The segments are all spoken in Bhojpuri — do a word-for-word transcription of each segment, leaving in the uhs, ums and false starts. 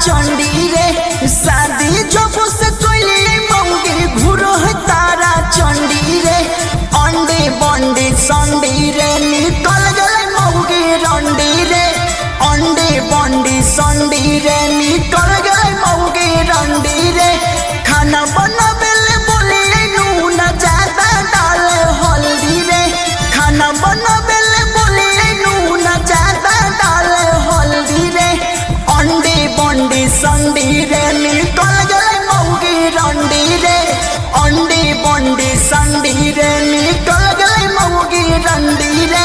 चंडी रे शादी जब से कोई मौगी घुरो है तारा चंडी रे अंडे बंडी संडी रे निकल गए मौगी रंडी रे अंडे बंडी संडी रे निकल गए मौगी रंडी रे खाना बनावेले बोले नून ज्यादा डाले हल्दी रे खाना बनावेले बोले नून ज्यादा डाले हल्दी रे अंडे बंडी संडी रे निकल गए मौगी रंडी रे अंडे बंडी संडी रे निकल गए मौगी रंडी रे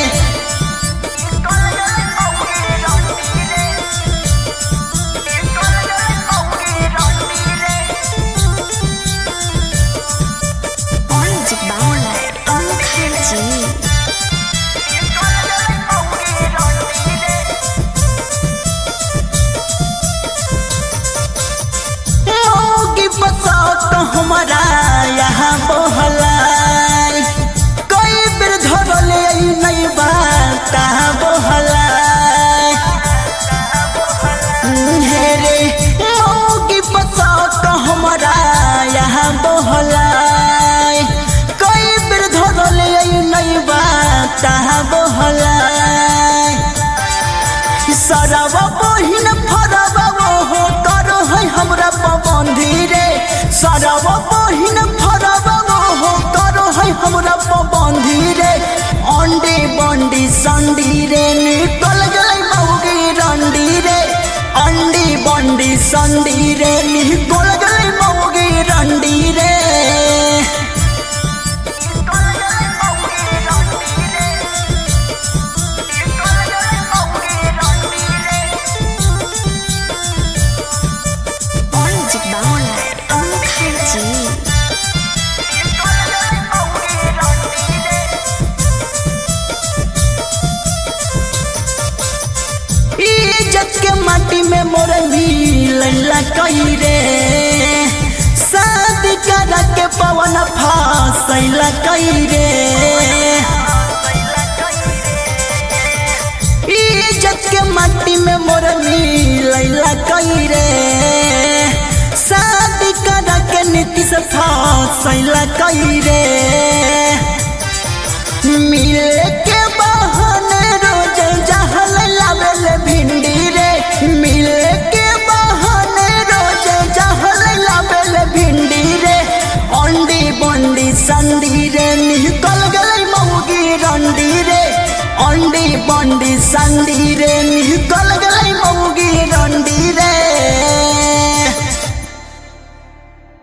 हमारा यहाँ बोहलाई कई बेर धरले नहीं बात बोहलाई हेरे मौगी पसौत हमारा यहाँ बोहलाई कई बेर धरले नहीं बात बोहलाई सरब बहिन फरब हो कर है हमरा पाबंदी रे सरब बहिन फरब हो करो है हमरा पाबंदी रे अंडे बंडी संडी रे निकल गए मौगी रंडी रे अंडे बंडी संडी रे निकल गए मौगी रंडी रे के माटी में मोर लैला कही रे शादी करा के पवन फसैला कही रे इज्जत के माटी में मोर लैला कही रे शादी करा के नीति से फसैला कही रे मिले के बहाने रोज जहल लावेल भिंडी मिले के बहाने रोज जहल लावेल भिंडी रे अंडी बंडी संडी रे निकल गए मौगी रंडी रे अंडी बंडी संडी रे निकल गए